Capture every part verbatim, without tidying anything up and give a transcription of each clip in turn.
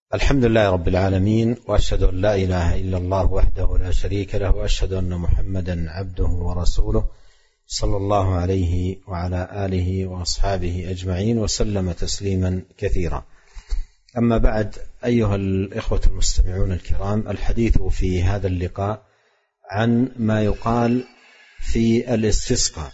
الحمد لله رب العالمين، وأشهد أن لا إله إلا الله وحده لا شريك له، وأشهد أن محمدا عبده ورسوله صلى الله عليه وعلى آله وأصحابه أجمعين وسلم تسليما كثيرا. أما بعد، أيها الإخوة المستمعون الكرام، الحديث في هذا اللقاء عن ما يقال في الاستسقاء.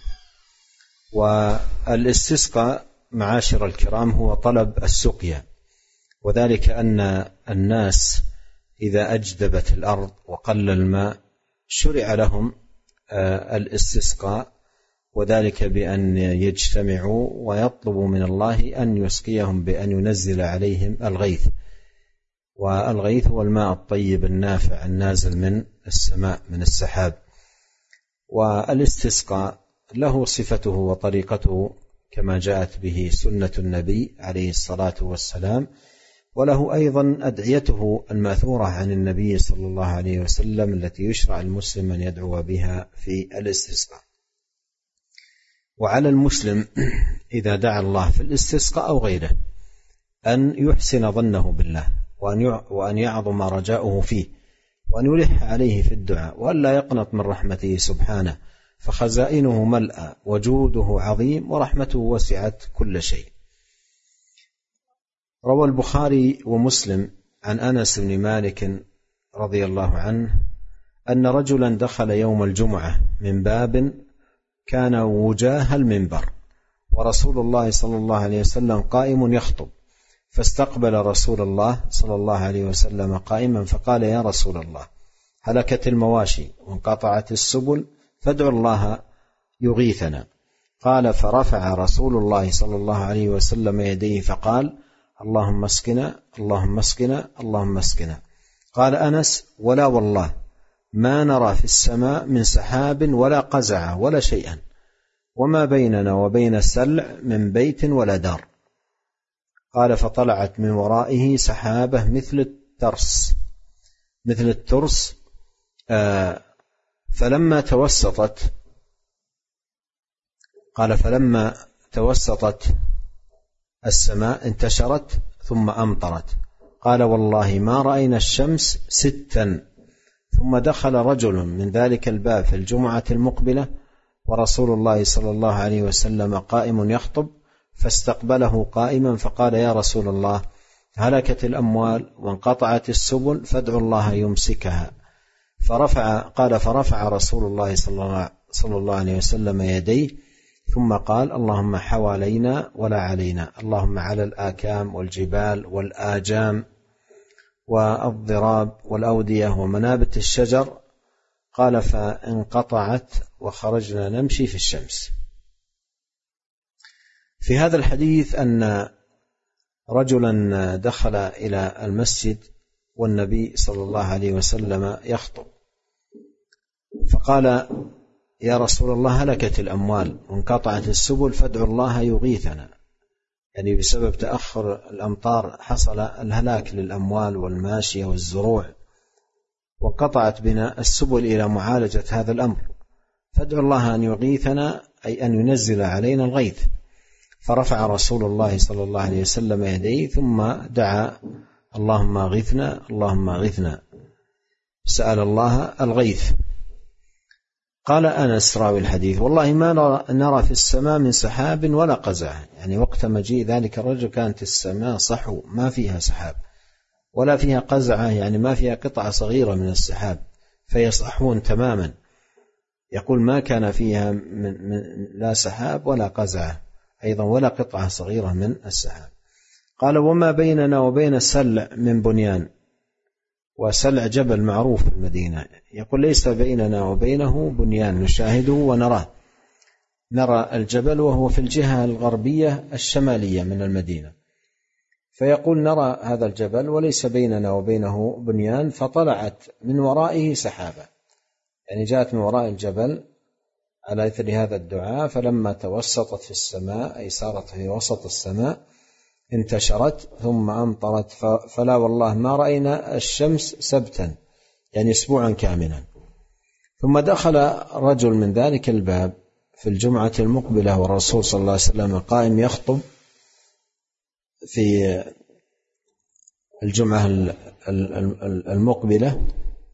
والاستسقاء معاشر الكرام هو طلب السقيا، وذلك أن الناس إذا أجدبت الأرض وقل الماء شرع لهم الاستسقاء، وذلك بأن يجتمعوا ويطلبوا من الله أن يسقيهم بأن ينزل عليهم الغيث. والغيث هو الماء الطيب النافع النازل من السماء من السحاب. والاستسقاء له صفته وطريقته كما جاءت به سنة النبي عليه الصلاة والسلام، وله أيضا أدعيته الماثورة عن النبي صلى الله عليه وسلم التي يشرع المسلم أن يدعو بها في الاستسقاء. وعلى المسلم إذا دعا الله في الاستسقاء أو غيره أن يحسن ظنه بالله، وأن يعظم رجاؤه فيه، وأن يلح عليه في الدعاء، وأن لا يقنط من رحمته سبحانه، فخزائنه ملأى وجوده عظيم ورحمته وسعت كل شيء. روى البخاري ومسلم عن أنس بن مالك رضي الله عنه أن رجلا دخل يوم الجمعة من باب كان وجاه المنبر، ورسول الله صلى الله عليه وسلم قائم يخطب، فاستقبل رسول الله صلى الله عليه وسلم قائما فقال: يا رسول الله، هلكت المواشي وانقطعت السبل، فادعوا الله يغيثنا. قال: فرفع رسول الله صلى الله عليه وسلم يديه فقال: اللهم اسقنا اللهم اسقنا اللهم اسقنا. قال أنس: ولا والله ما نرى في السماء من سحاب ولا قزع ولا شيئا، وما بيننا وبين السلع من بيت ولا دار. قال: فطلعت من ورائه سحابة مثل الترس مثل الترس آه فلما توسطت قال فلما توسطت السماء انتشرت ثم أمطرت. قال: والله ما رأينا الشمس ستا. ثم دخل رجل من ذلك الباب في الجمعة المقبلة، ورسول الله صلى الله عليه وسلم قائم يخطب، فاستقبله قائما فقال: يا رسول الله، هلكت الأموال وانقطعت السبل، فادعوا الله يمسكها. فرفع قال فرفع رسول الله صلى الله عليه وسلم يديه، ثم قال: اللهم حوالينا ولا علينا، اللهم على الآكام والجبال والآجام والضراب والأودية ومنابت الشجر. قال: فانقطعت وخرجنا نمشي في الشمس. في هذا الحديث أن رجلا دخل إلى المسجد والنبي صلى الله عليه وسلم يخطب، فقال: يا رسول الله، هلكت الأموال وانقطعت السبل، فادعوا الله يغيثنا. يعني بسبب تأخر الأمطار حصل الهلاك للأموال والماشية والزروع، وانقطعت بنا السبل إلى معالجة هذا الأمر، فادعوا الله أن يغيثنا، أي أن ينزل علينا الغيث. فرفع رسول الله صلى الله عليه وسلم يديه ثم دعا: اللهم أغثنا اللهم أغثنا، سأل الله الغيث. قال أنس راوي الحديث: والله ما نرى في السماء من سحاب ولا قزع. يعني وقت مجيء ذلك الرجل كانت السماء صحو، ما فيها سحاب ولا فيها قزعة، يعني ما فيها قطعة صغيرة من السحاب، فيصحون تماما. يقول: ما كان فيها من من لا سحاب ولا قزعة أيضا ولا قطعة صغيرة من السحاب. قال: وما بيننا وبين السلع من بنيان. وسلع جبل معروف في المدينة. يقول: ليس بيننا وبينه بنيان نشاهده ونراه، نرى الجبل وهو في الجهة الغربية الشمالية من المدينة. فيقول: نرى هذا الجبل وليس بيننا وبينه بنيان، فطلعت من ورائه سحابة. يعني جاءت من وراء الجبل على إثر هذا الدعاء، فلما توسطت في السماء، أي صارت في وسط السماء، انتشرت ثم أمطرت، فلا والله ما رأينا الشمس سبتا، يعني أسبوعا كاملا. ثم دخل رجل من ذلك الباب في الجمعة المقبلة والرسول صلى الله عليه وسلم قائم يخطب في الجمعة المقبلة.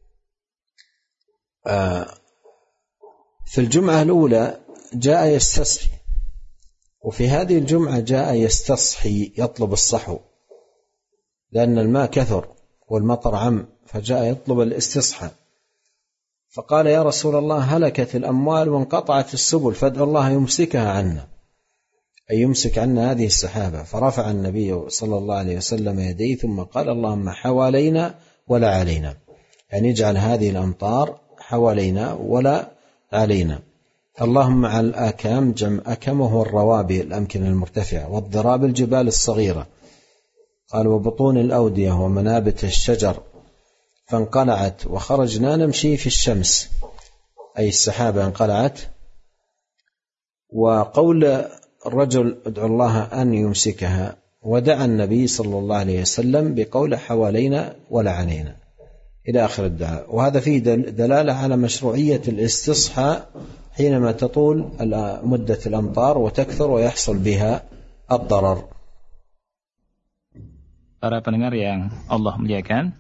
في الجمعة الأولى جاء يستصحي، وفي هذه الجمعة جاء يستصحي يطلب الصحو، لأن الماء كثر والمطر عم، فجاء يطلب الاستصحاء، فقال يا رسول الله هلكت الأموال وانقطعت السبل فادعو الله يمسكها عنا، أي يمسك عنا هذه السحابة. فرفع النبي صلى الله عليه وسلم يديه ثم قال اللهم حوالينا ولا علينا، يعني اجعل هذه الأمطار حوالينا ولا علينا. اللهم على الآكام، جمع أكم وهو الروابي الأمكنة المرتفعة، والضراب الجبال الصغيرة، قال وبطون الأودية ومنابت الشجر، فانقلعت وخرجنا نمشي في الشمس، أي السحابة انقلعت. وقول الرجل ادعو الله أن يمسكها، ودعا النبي صلى الله عليه وسلم بقول حوالينا ولا علينا إلى آخر الدعاء. وهذا فيه دلالة على مشروعية الاستصحاء حينما تطول مدة الأمطار وتكثر ويحصل بها الضرر. Para pendengar yang Allah muliakan,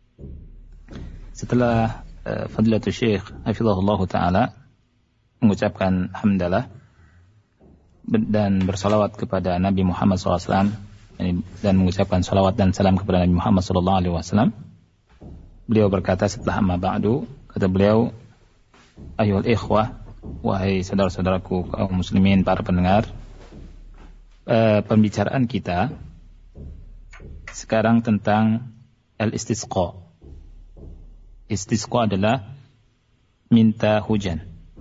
setelah uh, Fadilatul Syekh Hafizahullah Ta'ala mengucapkan hamdalah dan bersalawat kepada Nabi Muhammad shallallahu alaihi wasallam dan mengucapkan salawat dan salam kepada Nabi Muhammad shallallahu alaihi wasallam, beliau berkata setelah amma ba'du, kata beliau, ayyuhal ikhwah, wahai saudara-saudaraku kaum muslimin, para pendengar, uh, pembicaraan kita sekarang tentang al-istisqa. Istisqa adalah minta hujan.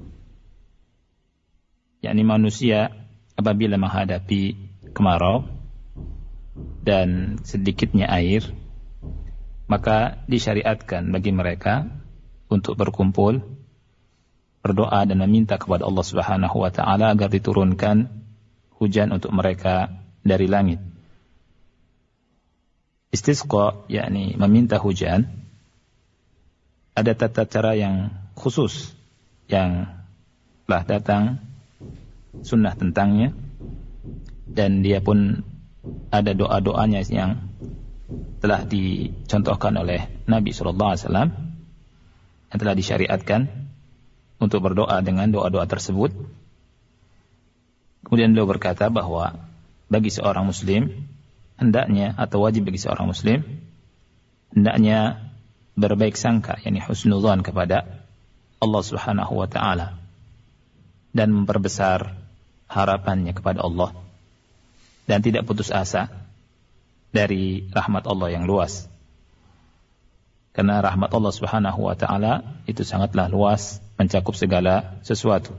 Yakni manusia apabila menghadapi kemarau dan sedikitnya air, maka disyariatkan bagi mereka untuk berkumpul, berdoa dan meminta kepada Allah Subhanahu wa taala agar diturunkan hujan untuk mereka dari langit. Istisqa, yakni meminta hujan, ada tata cara yang khusus yang telah datang sunnah tentangnya, dan dia pun ada doa-doanya yang telah dicontohkan oleh Nabi shallallahu alaihi wasallam yang telah disyariatkan untuk berdoa dengan doa-doa tersebut. Kemudian beliau berkata bahwa bagi seorang muslim hendaknya, atau wajib bagi seorang muslim hendaknya berbaik sangka, yakni husnuzan kepada Allah Subhanahu wa taala, dan memperbesar harapannya kepada Allah, dan tidak putus asa dari rahmat Allah yang luas, karena rahmat Allah Subhanahu wa taala itu sangatlah luas, mencakup segala sesuatu.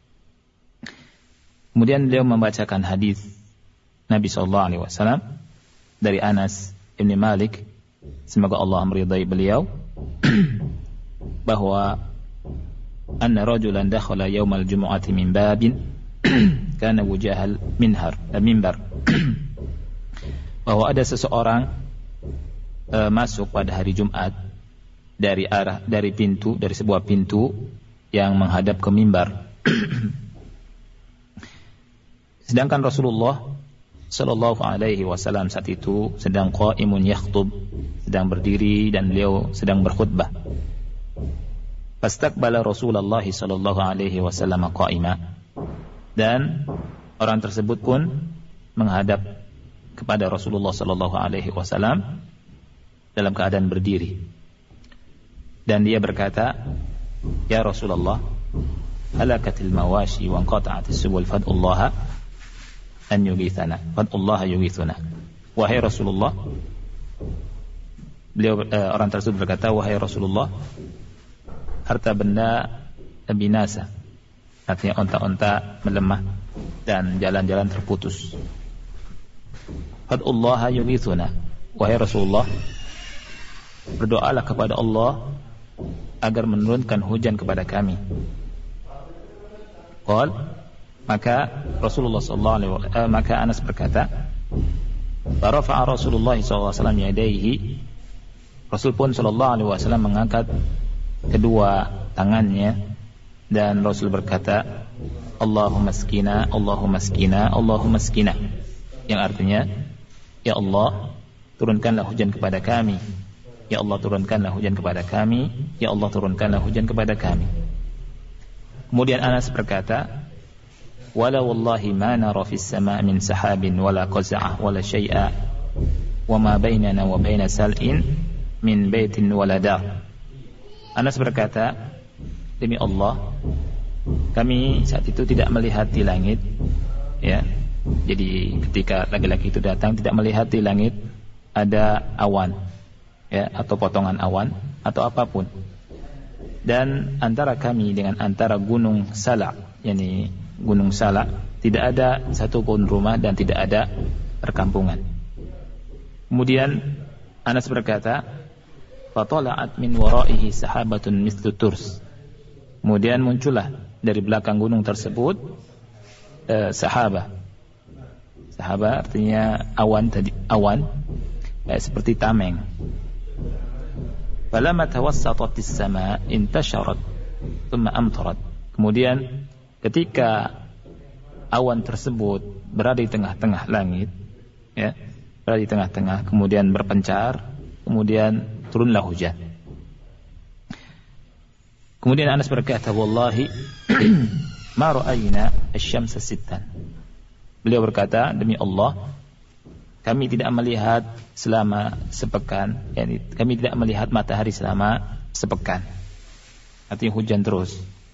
Kemudian beliau membacakan hadis Nabi sallallahu alaihi wasallam dari Anas bin Malik, semoga Allah meridai beliau, bahwa anna rajulan dakhala yaumal jumu'ati min babin kana wujahal minhar minbar, bahwa ada seseorang uh, masuk pada hari Jumat dari arah dari pintu dari sebuah pintu yang menghadap ke mimbar. Sedangkan Rasulullah sallallahu alaihi wasallam saat itu sedang qaimun yakhtub, sedang berdiri dan beliau sedang berkhutbah. Fastaqbala Rasulullah sallallahu alaihi wasallam qaima, dan orang tersebut pun menghadap kepada Rasulullah sallallahu alaihi wasallam dalam keadaan berdiri. Dan dia berkata, "Ya Rasulullah, halakatil mawashi wa anqata'atis subul fad'ullaha an yughithana, fad'ullaha yughithuna." Wahai Rasulullah, beliau eh, orang tersebut berkata, "Wahai Rasulullah, harta benda binasa." Artinya onta-onta melemah dan jalan-jalan terputus. Fad'ullaha yughithuna. Wahai Rasulullah, berdoalah kepada Allah agar menurunkan hujan kepada kami. Qal, maka Rasulullah sallallahu alaihi wasallam, maka Anas berkata, "Farafa'a Rasulullah sallallahu alaihi wasallam yadayhi." Rasul pun sallallahu alaihi wasallam mengangkat kedua tangannya, dan Rasul berkata, "Allahumma skina, Allahumma skina, Allahumma skina." Yang artinya, "Ya Allah, turunkanlah hujan kepada kami. Ya Allah, turunkanlah hujan kepada kami. Ya Allah, turunkanlah hujan kepada kami. Kemudian Anas berkata, wala wallahi ma nara fis sama' min sahabin wala qaza'ah wala syai'a wa ma bainana wa baina sal'in min baitin wala dar. Anas berkata, demi Allah, kami saat itu tidak melihat di langit, ya. Jadi ketika laki-laki itu datang, tidak melihat di langit ada awan, ya, atau potongan awan atau apapun. Dan antara kami dengan antara gunung Sala, yakni gunung Sala, tidak ada satu pun rumah dan tidak ada perkampungan. Kemudian Anas berkata, fatala'at min wara'ihi sahabatun mithlu turs. Kemudian muncullah dari belakang gunung tersebut eh, sahabah. Sahabah artinya awan tadi, awan eh, seperti tameng. Falamma tawassatat as-sama' intasharat thumma amtarat. Kemudian ketika awan tersebut berada di tengah-tengah langit, ya, berada di tengah-tengah, kemudian berpencar, kemudian turunlah hujan. Kemudian Anas berkata, wallahi ma ra'ayna asy-syamsa sittan. Beliau berkata, demi Allah, kami tidak melihat selama sepekan, yakni kami tidak melihat matahari selama sepekan. Artinya hujan terus.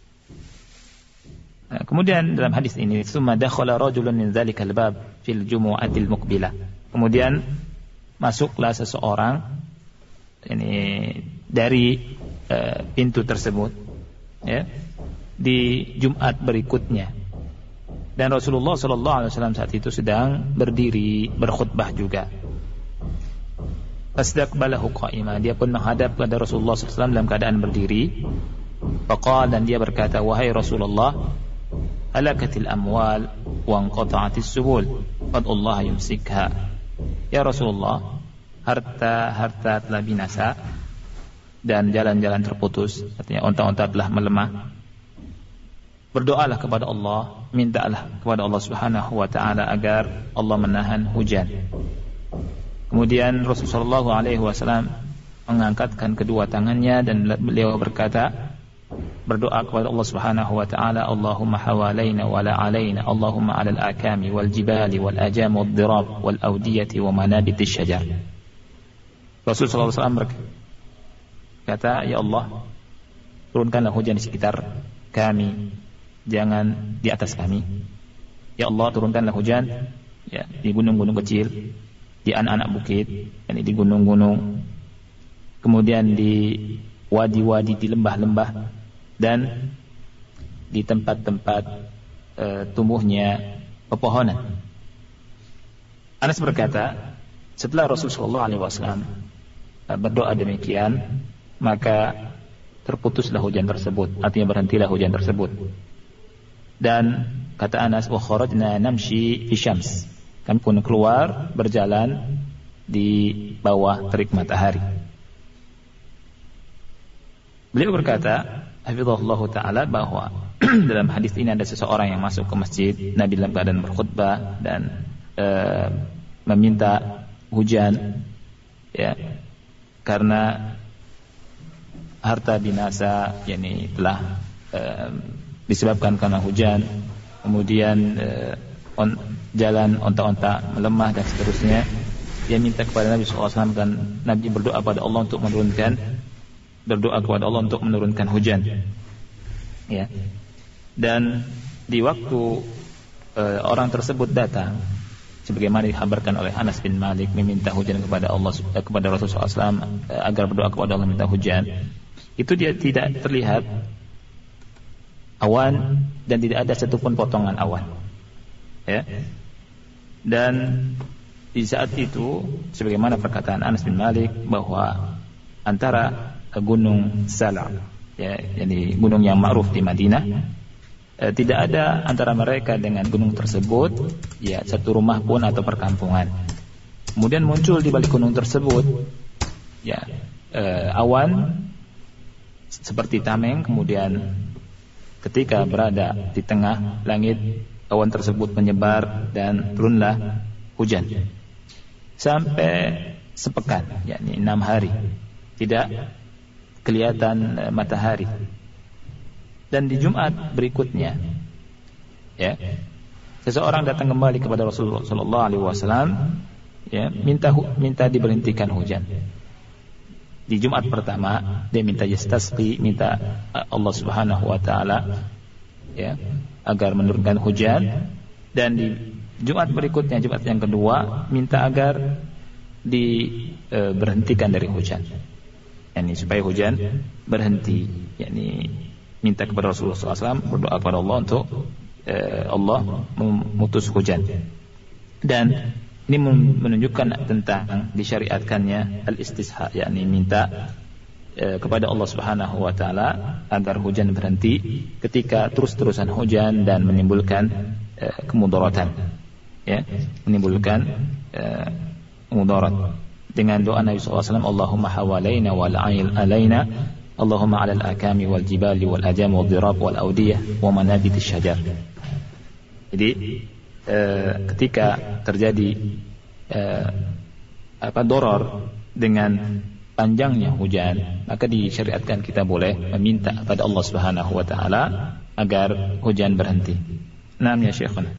Nah, kemudian dalam hadis ini, summa dakhala rajulun min dzalikal bab fil jumu'atil muqbilah. Kemudian masuklah seseorang ini dari uh, pintu tersebut, ya, di Jumat berikutnya. Dan Rasulullah sallallahu alaihi wasallam saat itu sedang berdiri berkhutbah juga. Fastaqbalahu qa'ima, dia pun menghadap kepada Rasulullah sallallahu alaihi wasallam dalam keadaan berdiri. Faqala, dan dia berkata, wahai Rasulullah, halakatil amwal wa anqata'atis subul, fadullah yumsikha. Ya Rasulullah, harta-harta telah binasa dan jalan-jalan terputus, artinya onta-onta telah melemah. Berdoalah kepada Allah, mintalah kepada Allah Subhanahu wa taala agar Allah menahan hujan. Kemudian Rasulullah sallallahu alaihi wasallam mengangkatkan kedua tangannya dan beliau berkata, berdoa kepada Allah Subhanahu wa taala, Allahumma hawalaina wa la alaina, Allahumma 'alal akami wal jibali wal ajam wad dirab wal awdiyati wa manabitish syajar. Rasulullah sallallahu alaihi wasallam berkata, ya Allah, turunkanlah hujan di sekitar kami, jangan di atas kami. Ya Allah, turunkanlah hujan, ya, di gunung-gunung kecil, di anak-anak bukit, yakni di gunung-gunung, kemudian di wadi-wadi, di lembah-lembah, dan di tempat-tempat e, tumbuhnya pepohonan. Anas berkata, setelah Rasulullah sallallahu alaihi wasallam berdoa demikian, maka terputuslah hujan tersebut, artinya berhentilah hujan tersebut. Dan kata Anas, wa kharajna namshi fi syams, kami pun keluar berjalan di bawah terik matahari. Beliau berkata, hafizahullah taala, bahwa dalam hadis ini ada seseorang yang masuk ke masjid Nabi dalam keadaan berkhutbah dan e, meminta hujan, ya, karena harta binasa yakni telah e, disebabkan karena hujan, kemudian e, on, jalan onta-onta melemah dan seterusnya. Dia minta kepada Nabi sallallahu alaihi wasallam, dan Nabi berdoa kepada Allah untuk menurunkan berdoa kepada Allah untuk menurunkan hujan, ya. Dan di waktu e, orang tersebut datang, sebagaimana dikabarkan oleh Anas bin Malik, meminta hujan kepada Allah, kepada Rasulullah sallallahu alaihi wasallam agar berdoa kepada Allah minta hujan, itu dia tidak terlihat awan dan tidak ada satupun potongan awan, ya. Dan di saat itu, sebagaimana perkataan Anas bin Malik, bahwa antara gunung Sala, ya, yakni gunung yang ma'ruf di Madinah, eh, tidak ada antara mereka dengan gunung tersebut, ya, satu rumah pun atau perkampungan. Kemudian muncul di balik gunung tersebut, ya, eh, awan seperti tameng. Kemudian ketika berada di tengah langit, awan tersebut menyebar dan turunlah hujan. Sampai sepekan, yakni enam hari tidak kelihatan matahari. Dan di Jumat berikutnya, ya, seseorang datang kembali kepada Rasulullah Sallallahu Alaihi Wasallam, ya, minta minta diberhentikan hujan. Di Jumat pertama dia minta yastasqi, minta Allah Subhanahu Wa Taala, ya, agar menurunkan hujan. Dan di Jumat berikutnya, Jumat yang kedua, minta agar diberhentikan dari hujan, yakni supaya hujan berhenti, yakni minta kepada Rasulullah Sallallahu Alaihi Wasallam, berdoa kepada Allah untuk eh, Allah memutus hujan. Dan ini menunjukkan tentang disyariatkannya al-istisqa, yakni minta eh, kepada Allah Subhanahu Wa Taala agar hujan berhenti ketika terus-terusan hujan dan menimbulkan eh, kemudaratan, ya, menimbulkan eh, mudarat. Dengan doa Nabi sallallahu alaihi wasallam, Allahumma hawalaina wal ail alaina, Allahumma alal akami wal jibali wal ajam wal dirab wal audiyah wa manabit syajar. Jadi eh, ketika terjadi eh, apa doror dengan panjangnya hujan, maka disyariatkan kita boleh meminta pada Allah Subhanahu Wa Taala agar hujan berhenti. Naam ya Syekhana.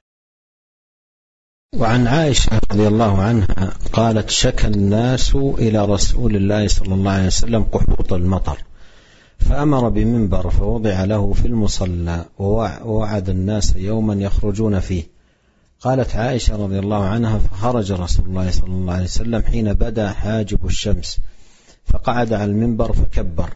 وعن عائشة رضي الله عنها قالت شكى الناس إلى رسول الله صلى الله عليه وسلم قحوط المطر فأمر بمنبر فوضع له في المصلى ووعد الناس يوما يخرجون فيه. قالت عائشة رضي الله عنها فخرج رسول الله صلى الله عليه وسلم حين بدا حاجب الشمس فقعد على المنبر فكبر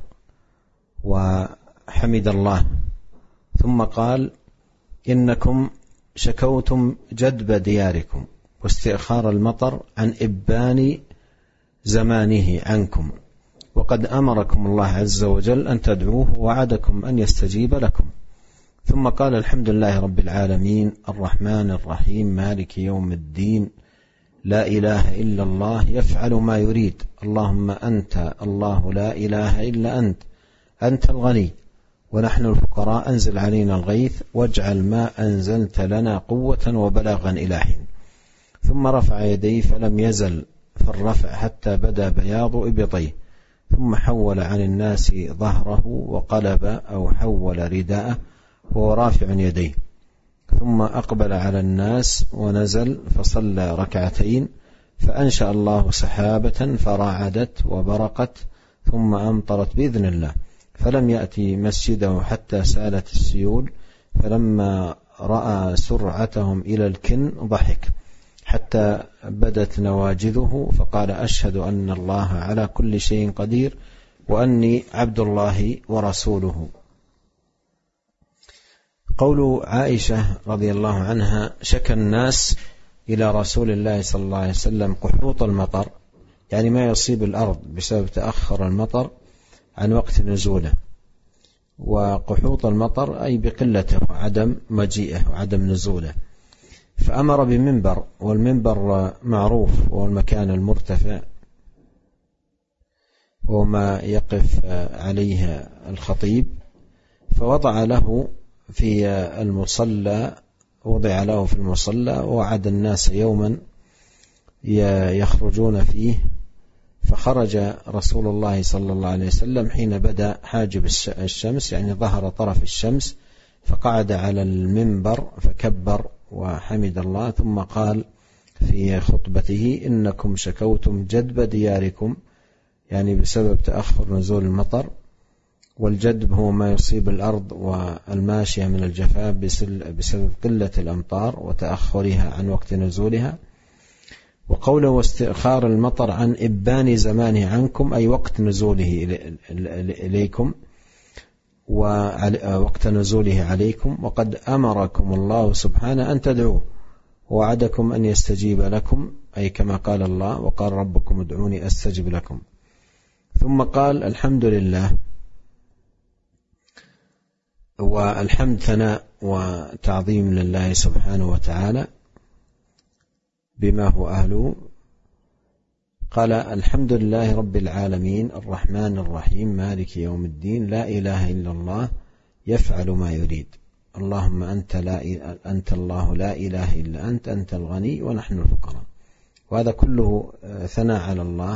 وحمد الله ثم قال إنكم شكوتم جدب دياركم واستئخار المطر عن إبان زمانه عنكم وقد أمركم الله عز وجل أن تدعوه ووعدكم أن يستجيب لكم. ثم قال الحمد لله رب العالمين الرحمن الرحيم مالك يوم الدين لا إله إلا الله يفعل ما يريد اللهم أنت الله لا إله إلا أنت أنت الغني ونحن الفقراء أنزل علينا الغيث واجعل ما أنزلت لنا قوة وبلاغا إلى حين. ثم رفع يديه فلم يزل في الرفع حتى بدا بياض إبطيه ثم حول عن الناس ظهره وقلب أو حول رداءه وهو رافع يديه ثم أقبل على الناس ونزل فصلى ركعتين فأنشأ الله سحابة فراعدت وبرقت ثم أمطرت بإذن الله فلم يأتي مسجده حتى سالت السيول فلما رأى سرعتهم إلى الكن ضحك حتى بدت نواجذه فقال أشهد أن الله على كل شيء قدير وأني عبد الله ورسوله. قول عائشة رضي الله عنها شكى الناس إلى رسول الله صلى الله عليه وسلم قحوط المطر، يعني ما يصيب الأرض بسبب تأخر المطر عن وقت نزوله، وقحوط المطر أي بقلته وعدم مجيئه وعدم نزوله. فأمر بمنبر، والمنبر معروف وهو المكان المرتفع وما يقف عليه الخطيب، فوضع له في المصلى وضع له في المصلى ووعد الناس يوما يخرجون فيه. فخرج رسول الله صلى الله عليه وسلم حين بدأ حاجب الشمس، يعني ظهر طرف الشمس، فقعد على المنبر فكبر وحمد الله ثم قال في خطبته إنكم شكوتم جدب دياركم، يعني بسبب تأخر نزول المطر، والجدب هو ما يصيب الأرض والماشية من الجفاف بسبب قلة الأمطار وتأخرها عن وقت نزولها. وقوله واستئخار المطر عن إبان زمانه عنكم أي وقت نزوله إليكم ووقت نزوله عليكم، وقد أمركم الله سبحانه أن تدعوه ووعدكم أن يستجيب لكم، أي كما قال الله وقال ربكم ادعوني أستجب لكم. ثم قال الحمد لله، والحمد ثناء وتعظيم لله سبحانه وتعالى بما هو أهله. قال الحمد لله رب العالمين الرحمن الرحيم مالك يوم الدين لا إله إلا الله يفعل ما يريد اللهم أنت, لا أنت الله لا إله إلا أنت أنت الغني ونحن الفقراء وهذا كله ثناء على الله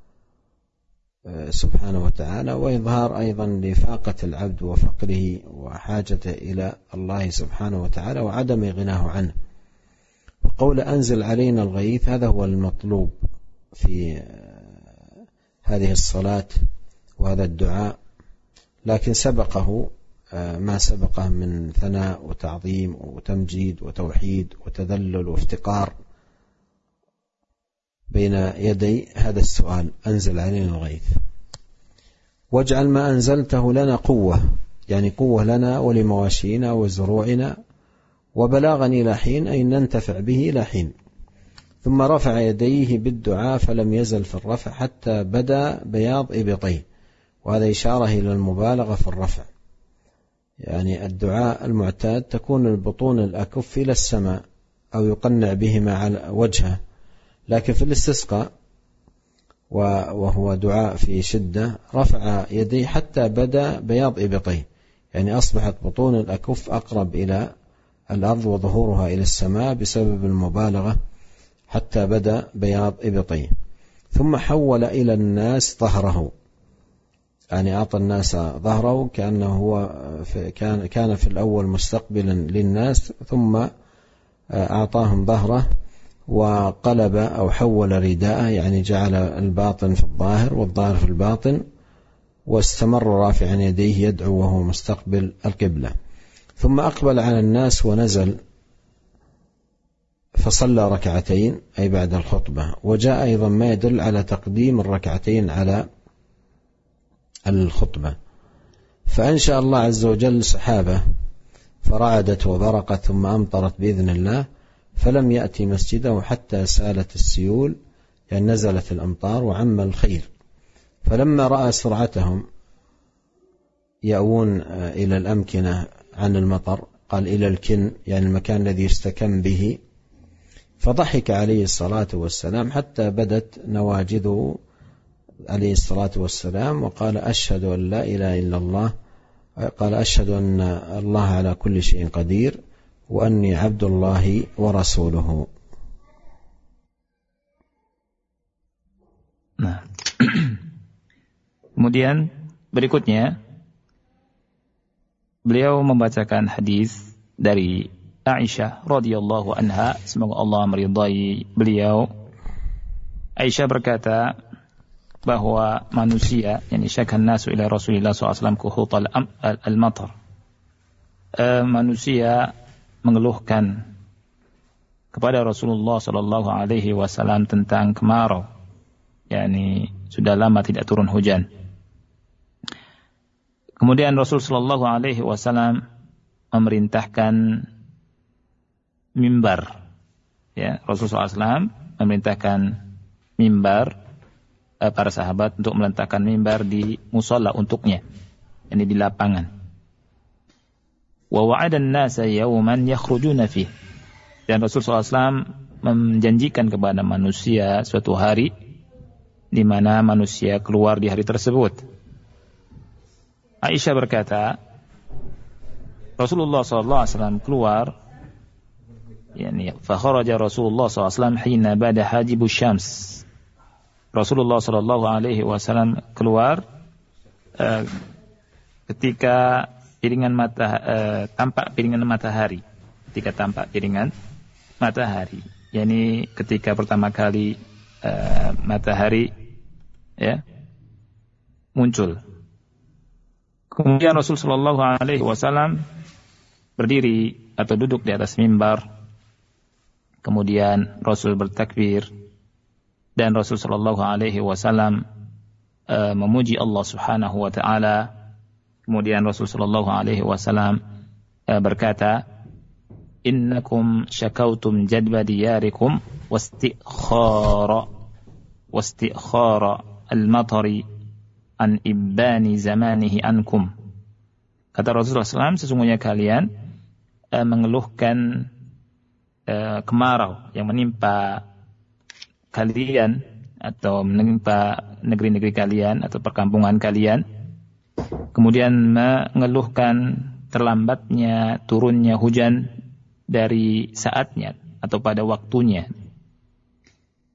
سبحانه وتعالى، وإظهار أيضا لفاقة العبد وفقره وحاجته إلى الله سبحانه وتعالى وعدم غناه عنه. وقول أنزل علينا الغيث هذا هو المطلوب في هذه الصلاة وهذا الدعاء، لكن سبقه ما سبقه من ثناء وتعظيم وتمجيد وتوحيد وتذلل وافتقار بين يدي هذا السؤال: أنزل علينا الغيث واجعل ما أنزلته لنا قوة، يعني قوة لنا ولمواشينا وزروعنا، وبلاغا إلى حين، أي ننتفع به إلى حين. ثم رفع يديه بالدعاء فلم يزل في الرفع حتى بدا بياض إبطيه، وهذا إشارة إلى المبالغة في الرفع، يعني الدعاء المعتاد تكون البطون الأكف إلى السماء أو يقنع بهما على وجهه، لكن في الاستسقاء وهو دعاء في شدة رفع يديه حتى بدا بياض إبطيه، يعني أصبحت بطون الأكف أقرب إلى الأرض وظهورها إلى السماء بسبب المبالغة حتى بدا بياض إبطيه. ثم حول إلى الناس ظهره، يعني أعطى الناس ظهره كأنه هو في كان كان في الأول مستقبلا للناس، ثم أعطاهم ظهره وقلب أو حول رداءه، يعني جعل الباطن في الظاهر والظاهر في الباطن، واستمر رافعا يديه يدعو وهو مستقبل القبلة. ثم أقبل على الناس ونزل فصلى ركعتين أي بعد الخطبة. وجاء أيضا ما يدل على تقديم الركعتين على الخطبة. فأنشأ الله عز وجل سحابة فرعدت وبرقت ثم أمطرت بإذن الله، فلم يأتي مسجده حتى سالت السيول، يعني نزلت الأمطار وعم الخير. فلما رأى سرعتهم يأوون إلى الأمكنة عن المطر، قال إلى الكن، يعني المكان الذي يستكن به، فضحك عليه الصلاة والسلام حتى بدت نواجذه عليه الصلاة والسلام، وقال أشهد أن لا إله إلا الله، قال أشهد أن الله على كل شيء قدير وأني عبد الله ورسوله. Nah, kemudian berikutnya beliau membacakan hadis dari Aisyah radhiyallahu anha, semoga Allah meridai beliau. Aisyah berkata bahwa manusia, yani syakan nasu ila Rasulillah sallallahu alaihi wasallam kuhut al-matar, manusia mengeluhkan kepada Rasulullah sallallahu alaihi wasallam tentang kemarau, yakni sudah lama tidak turun hujan. Kemudian Rasul sallallahu alaihi wasallam memerintahkan mimbar, ya, Rasul sallallahu alaihi wasallam memerintahkan mimbar para sahabat untuk meletakkan mimbar di musalla untuknya, yakni di lapangan. Wa wa'ada an-nasa yawman yakhrujuna fihi, dan Rasul sallallahu alaihi wasallam menjanjikan kepada manusia suatu hari di mana manusia keluar di hari tersebut. Aisyah berkata, Rasulullah sallallahu alaihi wasallam keluar, yani fa kharaja Rasulullah sallallahu alaihi wasallam hina bada hajibus syams. Rasulullah sallallahu alaihi wasallam keluar uh, ketika piringan mata uh, tampak piringan matahari, ketika tampak piringan matahari, yakni ketika pertama kali uh, matahari ya muncul. Kemudian Rasul sallallahu alaihi wasallam berdiri atau duduk di atas mimbar. Kemudian Rasul bertakbir dan Rasul sallallahu alaihi wasallam uh, memuji Allah Subhanahu wa taala. Kemudian Rasul sallallahu alaihi wasallam uh, berkata, "Innakum syakautum jadba diyarikum wastikhara wastikhara al-matari an ibani zamanihi ankum." Kata Rasulullah sallallahu alaihi wasallam, sesungguhnya kalian uh, mengeluhkan uh, kemarau yang menimpa kalian atau menimpa negeri-negeri kalian atau perkampungan kalian, kemudian mengeluhkan terlambatnya turunnya hujan dari saatnya atau pada waktunya.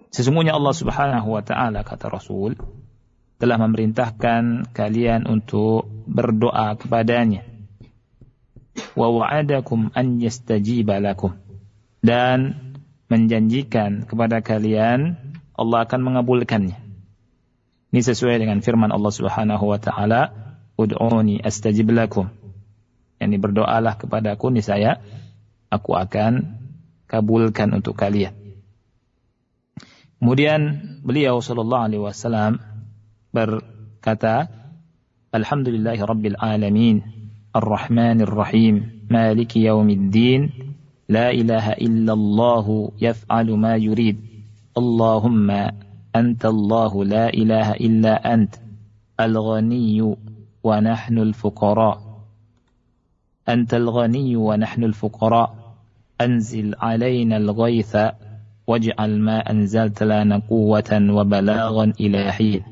Sesungguhnya Allah Subhanahu wa taala, kata Rasul, telah memerintahkan kalian untuk berdoa kepadanya. Wa wa'adakum an yastajiba lakum, dan menjanjikan kepada kalian Allah akan mengabulkannya. Ini sesuai dengan firman Allah Subhanahu wa taala, ud'uni astajib lakum. Yani berdoalah kepadaku, niscaya aku akan kabulkan untuk kalian. Kemudian beliau sallallahu alaihi wasallam berkata, Alhamdulillahi rabbil alamin, ar-rahmanir rahim, maliki yaumiddin, la ilaha illallah yaf'alu ma yurid, Allahumma anta Allahu la ilaha illa ant, al-ghaniyyu wa nahnu al-fuqara, anta al-ghaniyyu wa nahnu al-fuqara, anzil alaina al-ghaytha waj'al ma anzalta lana quwwatan wa balaghan ila hin.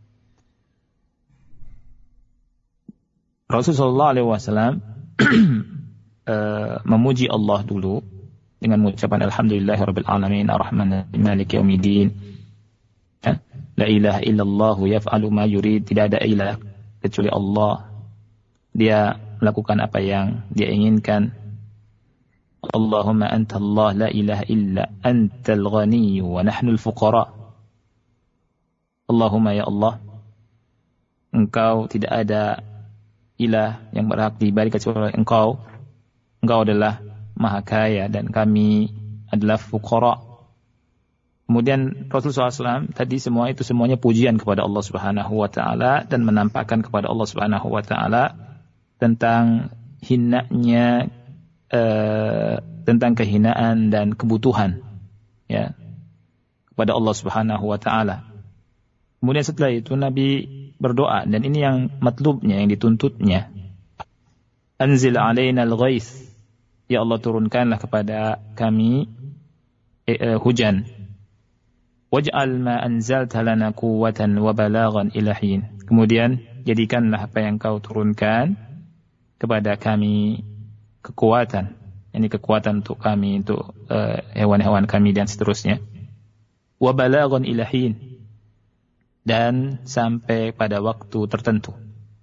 Rasulullah sallallahu alaihi wasallam uh, memuji Allah dulu dengan mengucapkan alhamdulillahirabbil alamin arrahmanir rahim maliki yaumiddin. Ya? La ilaha illallah yaf'alu ma yurid, tidak ada ilah kecuali Allah. Dia melakukan apa yang dia inginkan. Allahumma anta Allah la ilaha illa antal ghani wa nahnu al-fuqara. Allahumma ya Allah, Engkau tidak ada ilah yang berhak diibadahi kecuali Engkau. Engkau adalah Maha Kaya dan kami adalah fuqara. Kemudian Rasulullah shallallahu alaihi wasallam tadi semua itu semuanya pujian kepada Allah Subhanahu wa taala dan menampakkan kepada Allah Subhanahu wa taala tentang hinanya Uh, tentang kehinaan dan kebutuhan, ya, kepada Allah Subhanahu wa taala. Kemudian setelah itu Nabi berdoa, dan ini yang matlubnya, yang dituntutnya. Anzil alaina al-ghaits, ya Allah turunkanlah kepada kami eh, eh, hujan. Waj'al ma anzalta lana quwwatan wa balaghan ila hin. Kemudian jadikanlah apa yang kau turunkan kepada kami kekuatan, ini kekuatan untuk kami, untuk uh, hewan-hewan kami dan seterusnya. Wa balaghan ila hin, dan sampai pada waktu tertentu.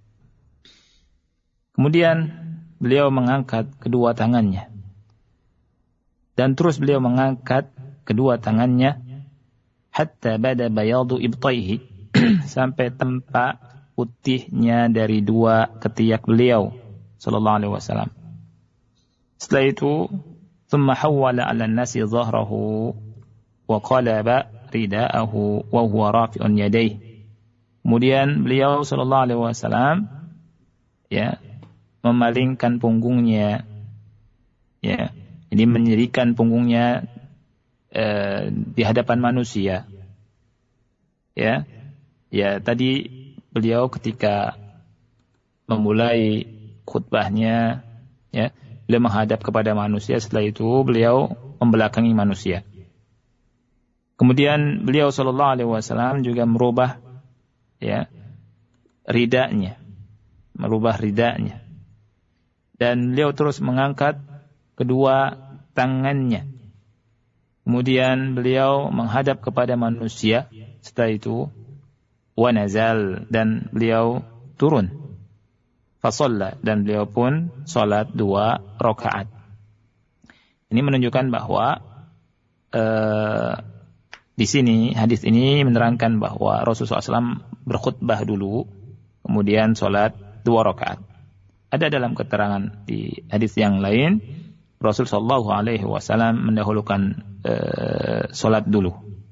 Kemudian beliau mengangkat kedua tangannya, dan terus beliau mengangkat kedua tangannya hatta bada bayadu ibtaihi, sampai tampak putihnya dari dua ketiak beliau sallallahu alaihi wasallam. Setelah itu, thumma hawwala 'ala an-nasi dhahrahu wa qalaba rida'ahu wa huwa rafi'un yadayhi. Kemudian beliau sallallahu alaihi wasallam ya memalingkan punggungnya, ya, jadi menyerikan punggungnya eh, di hadapan manusia. Ya. Ya, tadi beliau ketika memulai khutbahnya, ya, beliau menghadap kepada manusia, setelah itu beliau membelakangi manusia. Kemudian beliau sallallahu alaihi wasallam juga merubah, ya, ridanya, merubah ridanya. Dan beliau terus mengangkat kedua tangannya. Kemudian beliau menghadap kepada manusia, setelah itu wa nazal, dan beliau turun. Fasalla, dan beliau pun salat dua rakaat. Ini menunjukkan bahwa uh, di sini hadis ini menerangkan bahwa Rasulullah shallallahu alaihi wasallam berkhutbah dulu, kemudian salat dua rakaat. Ada dalam keterangan di hadis yang lain, Rasul sallallahu alaihi wasallam mendahulukan uh, salat dulu.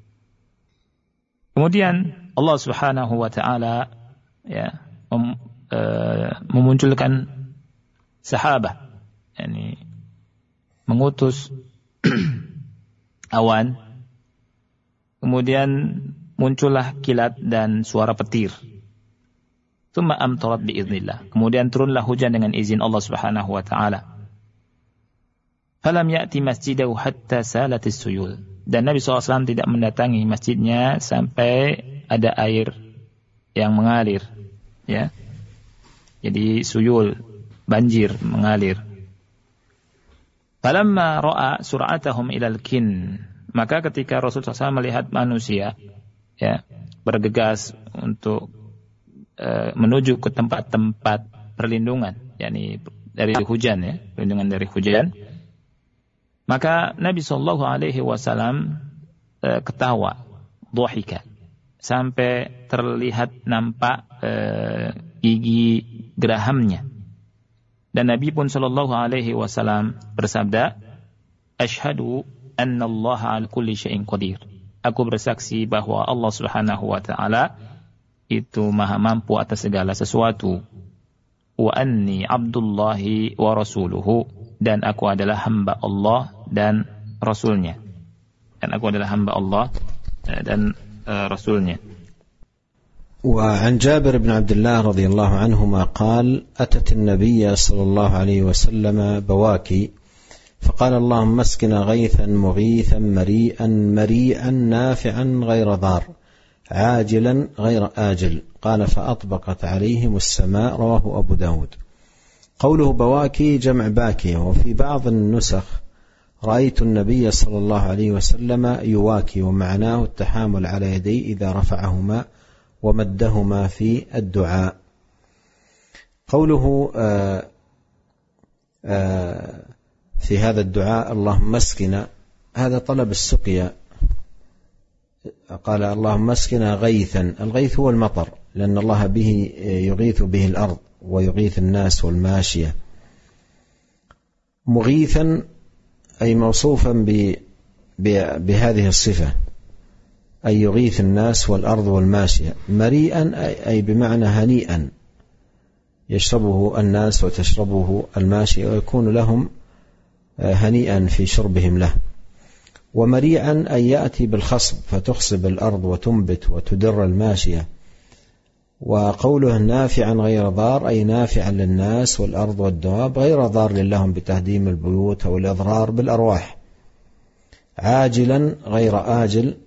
Kemudian Allah Subhanahu wa taala, ya, mem, uh, memunculkan sahabat, yakni mengutus awan, kemudian muncullah kilat dan suara petir. Tsumma amtarat biiznillah, kemudian turunlah hujan dengan izin Allah Subhanahu wa taala. Falam ya'ti masjidahu hatta salatis suyul, dan Nabi shallallahu alaihi wasallam tidak mendatangi masjidnya sampai ada air yang mengalir, ya. Jadi suyul, banjir mengalir. Falamma ra'a sur'atahum ilal kin, Maka ketika Rasulullah shallallahu alaihi wasallam melihat manusia ya bergegas untuk uh, menuju ke tempat-tempat perlindungan, yakni dari hujan ya, perlindungan dari hujan, maka Nabi Shallallahu Alaihi Wasallam uh, ketawa, dhahika, sampai terlihat nampak uh, gigi gerahamnya. Dan Nabi pun Shallallahu Alaihi Wasallam bersabda, Ashhadu anna Allah al kulli syai'in qadir. Aku bersaksi bahwa Allah Subhanahu Wa Taala itu maha mampu atas segala sesuatu. Wa anni abdullahi wa rasuluhu, dan aku adalah hamba Allah dan Rasulnya. Dan aku adalah hamba Allah dan uh, Rasulnya. وعن جابر بن عبد الله رضي الله عنهما قال أتت النبي صلى الله عليه وسلم بواكي فقال اللهم اسقنا غيثا مغيثا مريئا مريئا نافعا غير ضار عاجلا غير آجل قال فأطبقت عليهم السماء رواه أبو داود. قوله بواكي جمع باكي، وفي بعض النسخ رأيت النبي صلى الله عليه وسلم يواكي، ومعناه التحامل على يديه إذا رفعهما ومدهما في الدعاء. قوله آآ آآ في هذا الدعاء اللهم اسقنا، هذا طلب السقيا، قال اللهم اسقنا غيثا، الغيث هو المطر، لأن الله به يغيث به الأرض ويغيث الناس والماشية. مغيثا أي موصوفا بهذه الصفة، أي يغيث الناس والأرض والماشية. مريئا أي بمعنى هنيئا، يشربه الناس وتشربه الماشية ويكون لهم هنيئا في شربهم له. ومريعا أي يأتي بالخصب فتخصب الأرض وتنبت وتدر الماشية. وقوله نافعا غير ضار أي نافعا للناس والأرض والدواب غير ضار لهم بتهديم البيوت أو الإضرار بالأرواح. عاجلا غير آجل،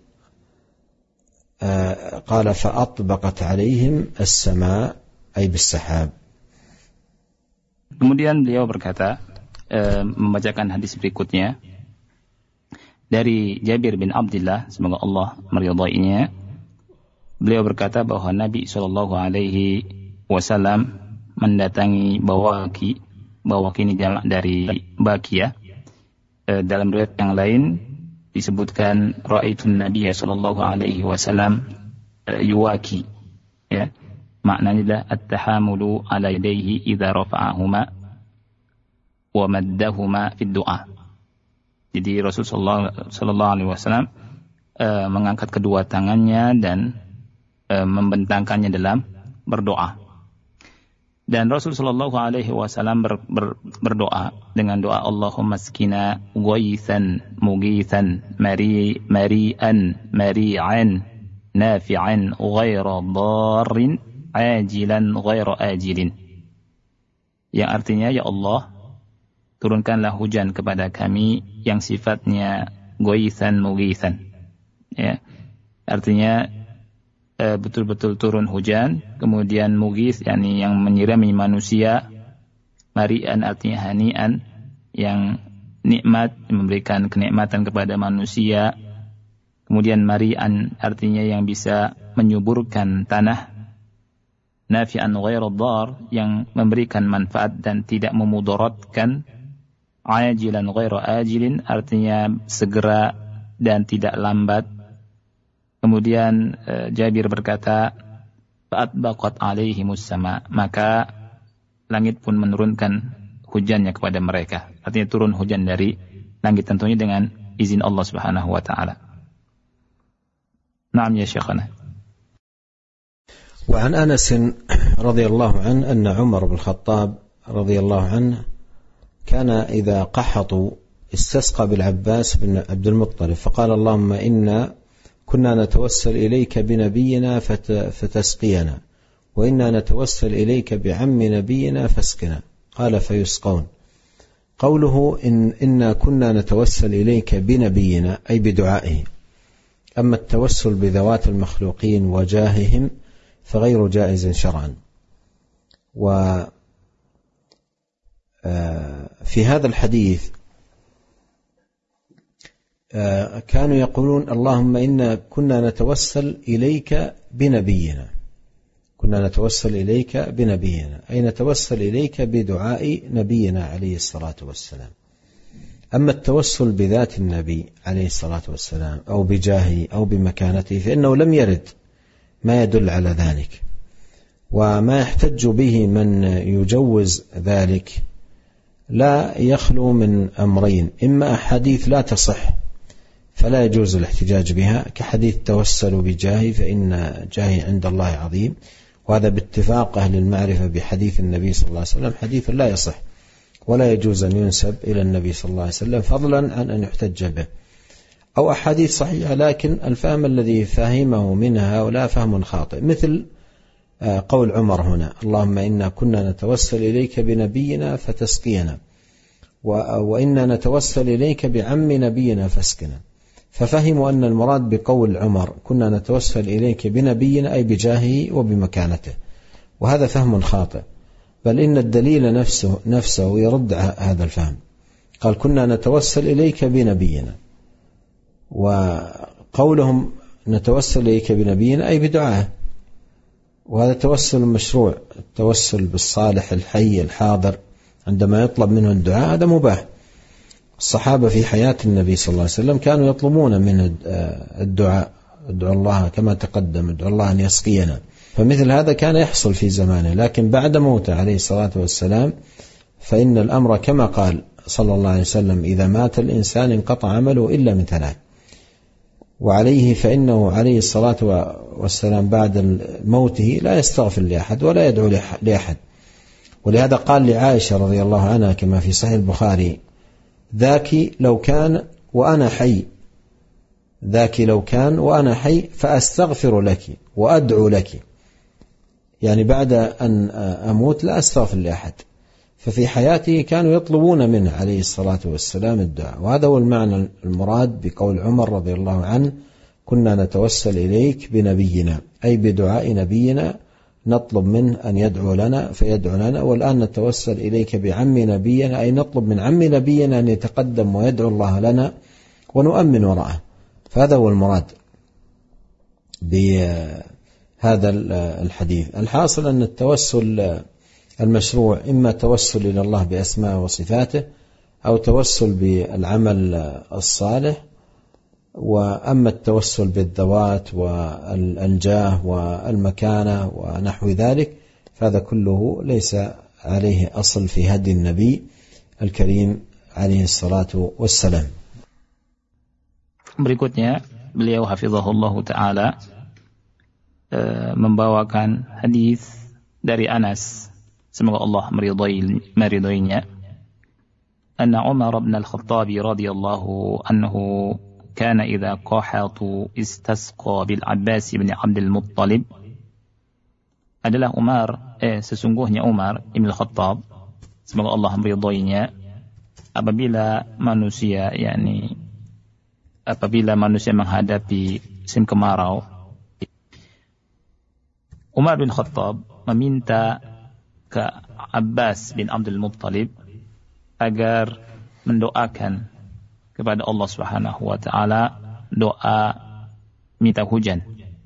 قال فأطبقت عليهم السماء أي بالسحاب. Kemudian beliau berkata, e, membacakan hadis berikutnya dari Jabir bin Abdullah, semoga Allah meridainya. Beliau berkata bahwa Nabi Shallallahu Alaihi Wasallam mendatangi Bawaki. Bawaki ini jamak dari Bakia. E, dalam riwayat yang lain disebutkan Ra'aitun Nabiy Shallallahu Alaihi Wasallam yuwaki. Ya, maknanya adalah at-tahamulu ala yadayhi idza rafa'ahuma wa maddahuma fid du'a. Jadi Rasulullah sallallahu alaihi wasallam uh, mengangkat kedua tangannya dan uh, membentangkannya dalam berdoa. Dan Rasul sallallahu alaihi wasallam ber, ber, berdoa dengan doa Allahumma skina ghaithan mughithan mari mari'an mari'an nafi'an ghaira darrin ajilan ghaira ajilin. Yang artinya, ya Allah, turunkanlah hujan kepada kami yang sifatnya ghaithan mughithan. Ya. Artinya e, betul-betul turun hujan, kemudian mughith yakni yang menyirami manusia, mari'an artinya hani'an, yang nikmat, memberikan kenikmatan kepada manusia. Kemudian mari'an artinya yang bisa menyuburkan tanah, nafi'an ghairu dhar yang memberikan manfaat dan tidak memudaratkan, ajilan ghairu ajilin artinya segera dan tidak lambat. Kemudian uh, Jabir berkata, fa'atbaqat alaihimus sama, maka langit pun menurunkan hujannya kepada mereka. Artinya turun hujan dari langit, tentunya dengan izin Allah Subhanahu wa taala. Naam ya Syekhana. وعن أنس رضي الله عنه أن عمر بن الخطاب رضي الله عنه كان إذا قحطوا استسقى بالعباس بن عبد المطلب فقال اللهم إنا كنا نتوسل إليك بنبينا فتسقينا وإنا نتوسل إليك بعم نبينا فاسقنا قال فيسقون. قوله إن إنا كنا نتوسل إليك بنبينا أي بدعائه، أما التوسل بذوات المخلوقين وجاههم فغير جائز شرعا. وفي هذا الحديث كانوا يقولون اللهم إنا كنا نتوسل إليك بنبينا، كنا نتوسل إليك بنبينا، أي نتوسل إليك بدعاء نبينا عليه الصلاة والسلام. أما التوسل بذات النبي عليه الصلاة والسلام أو بجاهه أو بمكانته فإنه لم يرد ما يدل على ذلك، وما يحتج به من يجوز ذلك لا يخلو من أمرين: إما أحاديث لا تصح فلا يجوز الاحتجاج بها، كحديث توسلوا بجاهي فإن جاهي عند الله عظيم، وهذا باتفاق أهل المعرفة بحديث النبي صلى الله عليه وسلم حديث لا يصح ولا يجوز أن ينسب إلى النبي صلى الله عليه وسلم فضلا عن أن يحتج به. أو أحاديث صحيحة لكن الفهم الذي فهمه منها ولا فهم خاطئ، مثل قول عمر هنا: اللهم إنا كنا نتوسل إليك بنبينا فتسقينا، وإنا نتوسل إليك بعم نبينا فاسقنا، ففهموا أن المراد بقول عمر كنا نتوسل إليك بنبينا أي بجاهه وبمكانته، وهذا فهم خاطئ، بل إن الدليل نفسه, نفسه يرد هذا الفهم. قال كنا نتوسل إليك بنبينا، وقولهم نتوسل إليك بنبينا أي بدعاه، وهذا توسل مشروع، التوسل بالصالح الحي الحاضر عندما يطلب منه الدعاء هذا مباح. الصحابة في حياة النبي صلى الله عليه وسلم كانوا يطلبون من الدعاء: ادعو الله كما تقدم، ادعو الله أن يسقينا، فمثل هذا كان يحصل في زمانه. لكن بعد موته عليه الصلاة والسلام فإن الأمر كما قال صلى الله عليه وسلم: إذا مات الإنسان انقطع عمله إلا من ثلاث. وعليه فإنه عليه الصلاة والسلام بعد موته لا يستغفر لأحد ولا يدعو لأحد، ولهذا قال لعائشة رضي الله عنها كما في صحيح البخاري: ذاك لو كان وأنا حي، ذاك لو كان وأنا حي فأستغفر لك وأدعو لك، يعني بعد أن أموت لا أستغفر لأحد. ففي حياته كانوا يطلبون منه عليه الصلاة والسلام الدعاء، وهذا هو المعنى المراد بقول عمر رضي الله عنه: كنا نتوسل إليك بنبينا، أي بدعاء نبينا نطلب منه أن يدعو لنا فيدعو لنا، والآن نتوسل إليك بعم نبينا، أي نطلب من عم نبينا أن يتقدم ويدعو الله لنا ونؤمن وراءه. فهذا هو المراد بهذا الحديث. الحاصل أن التوسل المشروع إما توسل إلى الله بأسماء وصفاته أو توسل بالعمل الصالح، وأما التوسل بالذوات والجاه والمكانة ونحو ذلك فهذا كله ليس عليه أصل في هدي النبي الكريم عليه الصلاة والسلام. Berikutnya beliau hafizahullah ta'ala membawakan hadis dari Anas, semoga Allah meridai meridainya, anna Umar bin Al-Khattab radhiyallahu anhu kana idza qahatu istasqa bil Abbas bin Abdul Muttalib, adalah Umar eh sesungguhnya Umar bin Al-Khattab, semoga Allah meridainya, apabila manusia yakni apabila manusia menghadapi musim kemarau, Umar bin Khattab meminta ke Abbas bin Abdul Muttalib agar mendoakan kepada Allah Subhanahu wa taala doa minta hujan.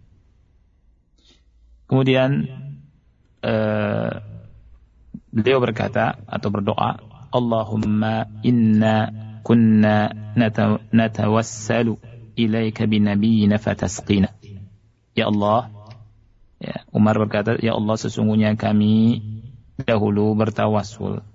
Kemudian uh, beliau berkata atau berdoa, Allahumma inna kunna natawassalu ilaika binabiyyina fatasqina. Ya Allah, ya, Umar berkata, ya Allah, sesungguhnya kami dahulu bertawassul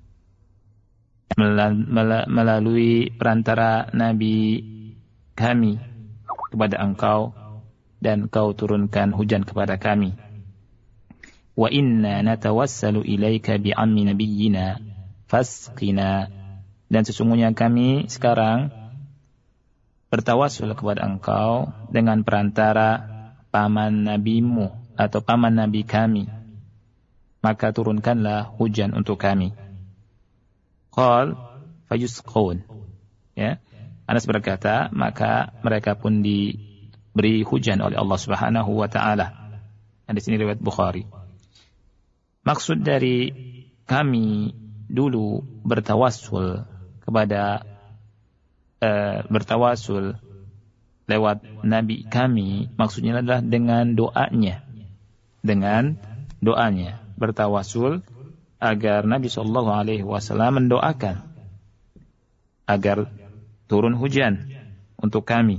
melalui perantara Nabi kami kepada Engkau, dan Kau turunkan hujan kepada kami. Wa inna natawassalu ilaika bi'ammi nabiyyina fasqina, dan sesungguhnya kami sekarang bertawassul kepada Engkau dengan perantara paman nabimu atau paman nabi kami, maka turunkanlah hujan untuk kami. Qal fayusqun, ya, Anas berkata, maka mereka pun diberi hujan oleh Allah Subhanahu wa taala. Dan di sini riwayat Bukhari. Maksud dari kami dulu bertawassul kepada uh, bertawasul lewat Nabi kami, maksudnya adalah dengan doanya. Dengan doanya. Bertawasul agar Nabi Shallallahu Alaihi Wasallam mendoakan agar turun hujan untuk kami.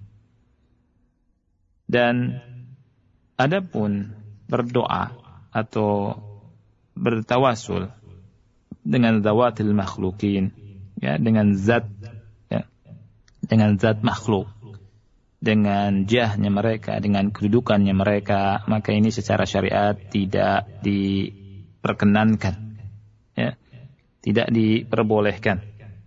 Dan adapun berdoa atau bertawasul dengan zawatil makhlukin, ya, dengan zat, ya, dengan zat makhluk, dengan jahnya mereka, dengan kedudukannya mereka, maka ini secara syariat tidak diperkenankan, ya, tidak diperbolehkan.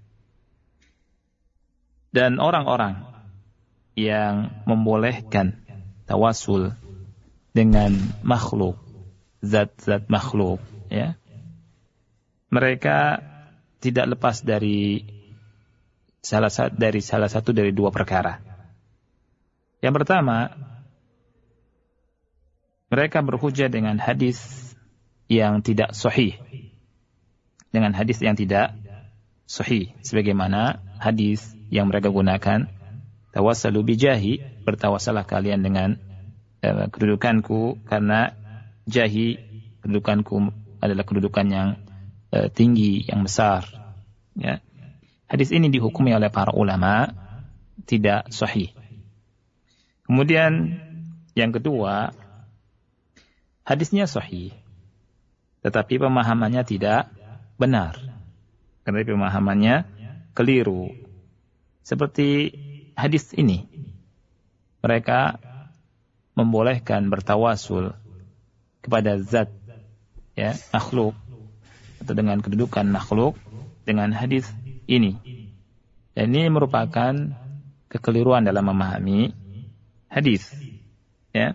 Dan orang-orang yang membolehkan tawasul dengan makhluk, zat-zat makhluk, ya, mereka tidak lepas dari salah satu dari salah satu dari dua perkara. Yang pertama, mereka berhujjah dengan hadis yang tidak sahih, dengan hadis yang tidak sahih, sebagaimana hadis yang mereka gunakan, tawassalu bijahi, bertawassalah kalian dengan eh, kedudukanku, karena jahi, kedudukanku adalah kedudukan yang eh, tinggi, yang besar, ya. Hadis ini dihukumi oleh para ulama tidak sahih. Kemudian yang kedua, hadisnya sahih, tetapi pemahamannya tidak benar, karena pemahamannya keliru. Seperti hadis ini, mereka membolehkan bertawasul kepada zat, ya, makhluk atau dengan kedudukan makhluk dengan hadis ini. Dan ini merupakan kekeliruan dalam memahami hadis, ya.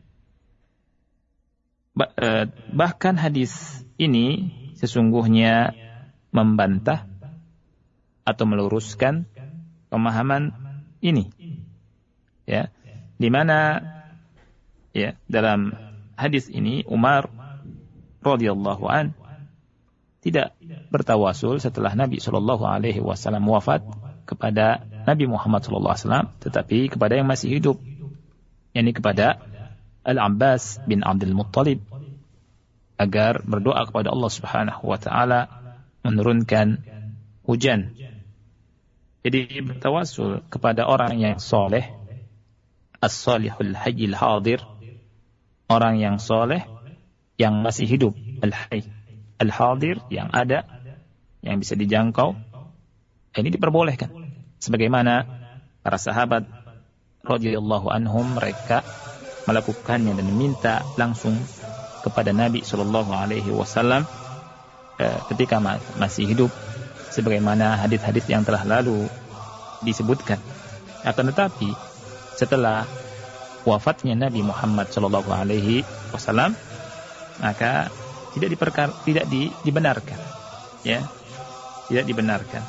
Bahkan hadis ini sesungguhnya membantah atau meluruskan pemahaman ini, ya, di mana, ya, dalam hadis ini Umar radhiyallahu an tidak bertawasul setelah Nabi Shallallahu Alaihi Wasallam wafat kepada Nabi Muhammad Shallallahu Alaihi Wasallam, tetapi kepada yang masih hidup, yakni kepada Al-Abbas bin Abdul Muttalib, agar berdoa kepada Allah Subhanahu wa taala menurunkan hujan. Jadi bertawasul kepada orang yang soleh, as-salihul hayyil hadir, orang yang soleh yang masih hidup, al-hayy al-hadir, yang ada, yang bisa dijangkau, ini diperbolehkan. Sebagaimana para sahabat radhiyallahu anhum, mereka melakukannya dan meminta langsung kepada Nabi Shallallahu Alaihi Wasallam ketika masih hidup, sebagaimana hadis-hadis yang telah lalu disebutkan. Akan tetapi setelah wafatnya Nabi Muhammad Shallallahu Alaihi Wasallam, maka tidak diperkar, tidak di, dibenarkan, ya, tidak dibenarkan.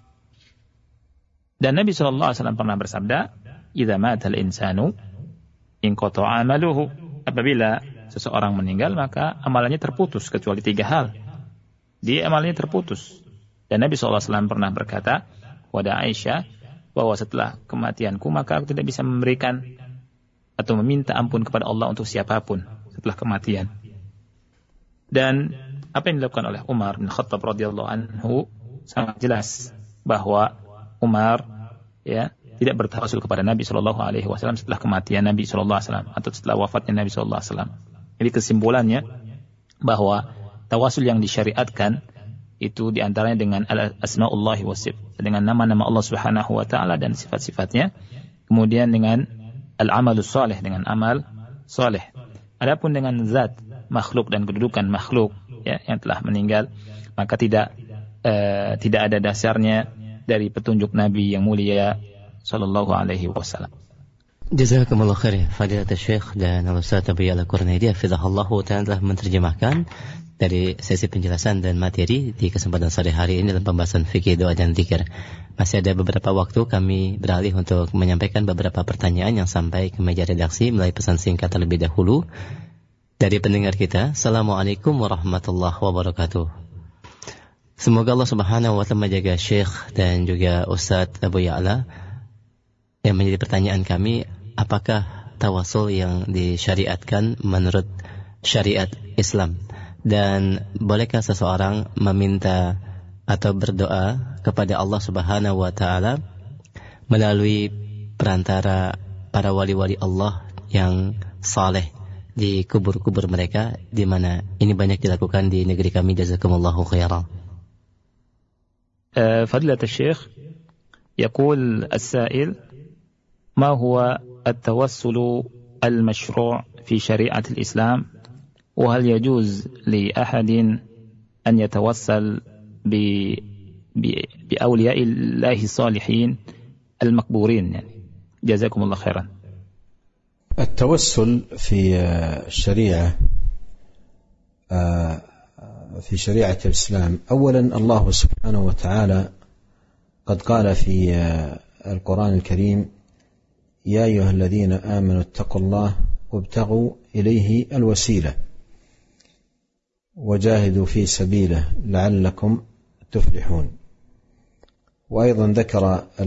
Dan Nabi Shallallahu Alaihi Wasallam pernah bersabda, "Idza mata al-insanu inqata'a amaluhu." Apabila seseorang meninggal, maka amalannya terputus kecuali tiga hal. Dia amalannya terputus. Dan Nabi shallallahu alaihi wasallam pernah berkata kepada Aisyah bahwa setelah kematianku maka aku tidak bisa memberikan atau meminta ampun kepada Allah untuk siapapun setelah kematian. Dan apa yang dilakukan oleh Umar bin Khattab radhiyallahu anhu sangat jelas bahwa Umar, ya, tidak bertawasul kepada Nabi shallallahu alaihi wasallam setelah kematian Nabi shallallahu alaihi wasallam atau setelah wafatnya Nabi shallallahu alaihi wasallam. Jadi kesimpulannya bahwa tawasul yang disyariatkan itu diantaranya dengan asma'ullahi wasif, dengan nama-nama Allah Subhanahu wa taala dan sifat-sifatnya, kemudian dengan al-amalus salih, dengan amal saleh. Adapun dengan zat makhluk dan kedudukan makhluk, ya, yang telah meninggal, maka tidak uh, tidak ada dasarnya dari petunjuk Nabi yang mulia sallallahu alaihi wasallam. Jazakumullah khair Fadilat Syekh dan Al-Ustaz Abi Al-Qurnaidi hafizahullahu ta'ala telah menerjemahkan dari sesi penjelasan dan materi di kesempatan sore hari ini dalam pembahasan fikih, doa dan zikir. Masih ada beberapa waktu kami beralih untuk menyampaikan beberapa pertanyaan yang sampai ke meja redaksi melalui pesan singkat terlebih dahulu dari pendengar kita. Assalamualaikum warahmatullahi wabarakatuh. Semoga Allah Subhanahu wa taala menjaga Syekh dan juga Ustadz Abu Ya'la. Yang menjadi pertanyaan kami, apakah tawasul yang disyariatkan menurut syariat Islam? Dan bolehkah seseorang meminta atau berdoa kepada Allah Subhanahu wa taala melalui perantara para wali-wali Allah yang saleh di kubur-kubur mereka, di mana ini banyak dilakukan di negeri kami. Jazakumullahu khairan. فضيلة الشيخ، يقول السائل: ما هو التوسل المشروع في شريعة الإسلام؟ وهل يجوز لأحد أن يتوسل ب... ب... بأولياء الله الصالحين المقبورين يعني؟ جزاكم الله خيرا. التوسل في الشريعة في شريعة الإسلام، أولا الله سبحانه وتعالى قد قال في القرآن الكريم: يا أيها الذين آمنوا اتقوا الله وابتغوا إليه الوسيلة وجاهدوا في سبيله لعلكم تفلحون. وأيضا ذكر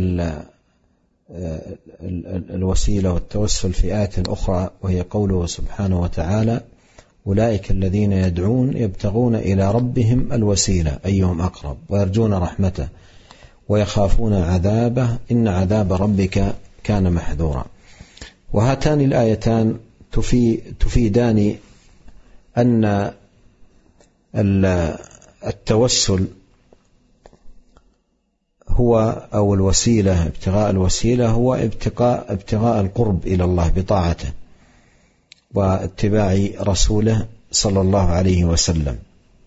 الوسيلة والتوسل في آية أخرى، وهي قوله سبحانه وتعالى: أولئك الذين يدعون يبتغون إلى ربهم الوسيلة أيهم أقرب ويرجون رحمته ويخافون عذابه إن عذاب ربك كان محذورا. وهاتان الآيتان تفيدان أن التوسل هو أو الوسيلة، ابتغاء الوسيلة هو ابتغاء ابتغاء القرب إلى الله بطاعته واتباع رسوله صلى الله عليه وسلم.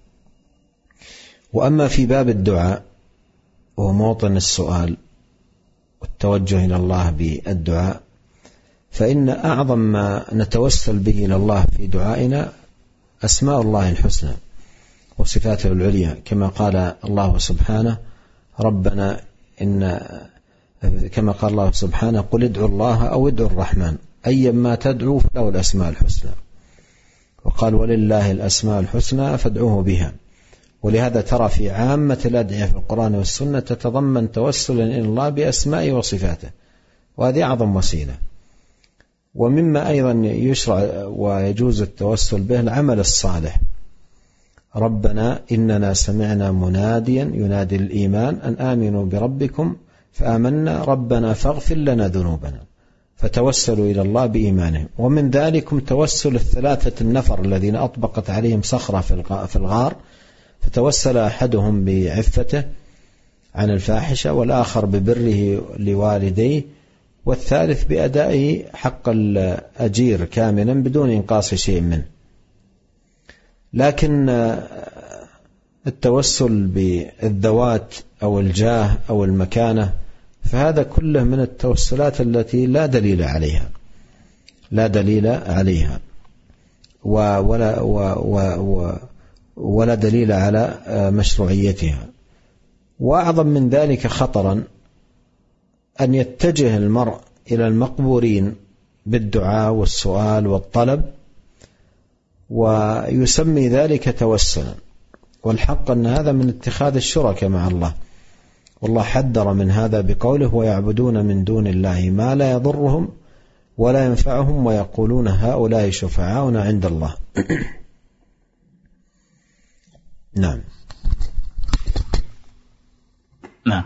وأما في باب الدعاء وهو موطن السؤال والتوجه إلى الله بالدعاء، فإن أعظم ما نتوسل به إلى الله في دعائنا أسماء الله الحسنى وصفاته العليا، كما قال الله سبحانه: ربنا إن كما قال الله سبحانه: قل ادعوا الله أو ادعوا الرحمن أيما تدعوا فله الأسماء الحسنى. وقال: ولله الأسماء الحسنى فادعوه بها. ولهذا ترى في عامة الأدعية في القرآن والسنة تتضمن توسلا إلى الله بأسمائه وصفاته، وهذه أعظم وسيلة. ومما أيضا يشرع ويجوز التوسل به العمل الصالح: ربنا إننا سمعنا مناديا ينادي الإيمان أن آمنوا بربكم فآمنا ربنا فاغفر لنا ذنوبنا، فتوسلوا إلى الله بإيمانهم. ومن ذلكم توسل الثلاثة النفر الذين أطبقت عليهم صخرة في الغار، فتوسل أحدهم بعفته عن الفاحشة، والآخر ببره لوالديه، والثالث بأدائه حق الأجير كاملا بدون إنقاص شيء منه. لكن التوسل بالذوات أو الجاه أو المكانة فهذا كله من التوسلات التي لا دليل عليها لا دليل عليها ولا, ولا, ولا دليل على مشروعيتها. وأعظم من ذلك خطرا أن يتجه المرء إلى المقبورين بالدعاء والسؤال والطلب ويسمي ذلك توسلا، والحق أن هذا من اتخاذ الشركاء مع الله، والله حذر من هذا بقوله: ويعبدون من دون الله ما لا يضرهم ولا ينفعهم ويقولون هؤلاء شفعاؤنا عند الله. نعم. Nah,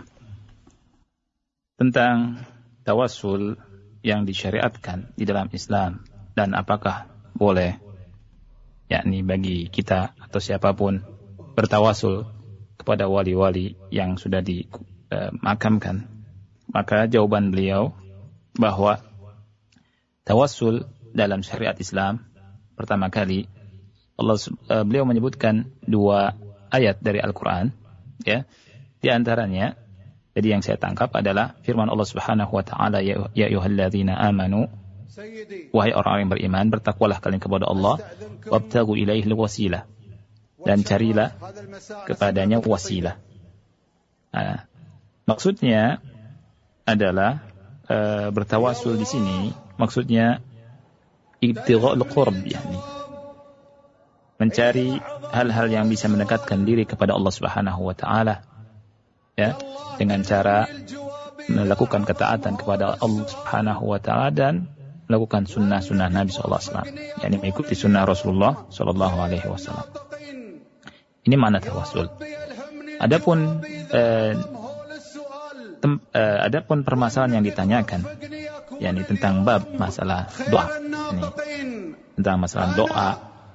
tentang tawassul yang disyariatkan di dalam Islam dan apakah boleh yakni bagi kita atau siapapun bertawasul kepada wali-wali yang sudah dimakamkan, maka jawaban beliau bahwa tawassul dalam syariat Islam, pertama kali Allah beliau menyebutkan dua ayat dari Al-Qur'an, ya. Di antaranya, jadi yang saya tangkap adalah firman Allah Subhanahu wa taala, ya ayyuhalladzina amanu, wahai orang-orang yang beriman, bertakwalah kalian kepada Allah, wabtaghu ilaihil wasilah, dan carilah kepadanya wasilah. Nah, maksudnya adalah e, bertawasul di sini maksudnya ibtigha'ul qurb, yani mencari hal-hal yang bisa mendekatkan diri kepada Allah Subhanahu wa taala, ya, dengan cara melakukan ketaatan kepada Allah Subhanahu wa taala dan melakukan sunnah-sunnah Nabi sallallahu alaihi wasallam, yakni mengikuti sunnah Rasulullah sallallahu alaihi wasallam. Ini makna tawassul. Adapun eh, tem, eh, adapun permasalahan yang ditanyakan, yakni tentang bab masalah doa, ini tentang masalah doa,